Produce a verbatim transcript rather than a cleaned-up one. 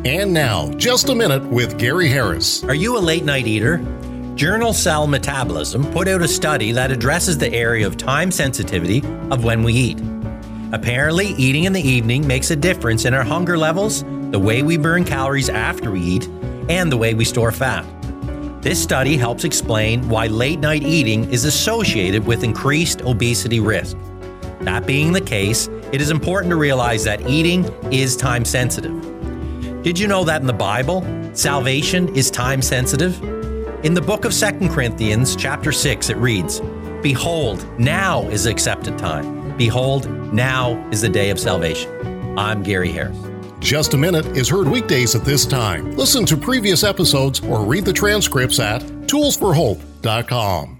And now, Just a Minute with Gary Harris. Are you a late-night eater? Journal Cell Metabolism put out a study that addresses the area of time sensitivity of when we eat. Apparently, eating in the evening makes a difference in our hunger levels, the way we burn calories after we eat, and the way we store fat. This study helps explain why late-night eating is associated with increased obesity risk. That being the case, it is important to realize that eating is time sensitive. Did you know that in the Bible, salvation is time sensitive? In the book of Second Corinthians, chapter six, it reads, "Behold, now is the accepted time. Behold, now is the day of salvation." I'm Gary Harris. Just a Minute is heard weekdays at this time. Listen to previous episodes or read the transcripts at tools for hope dot com.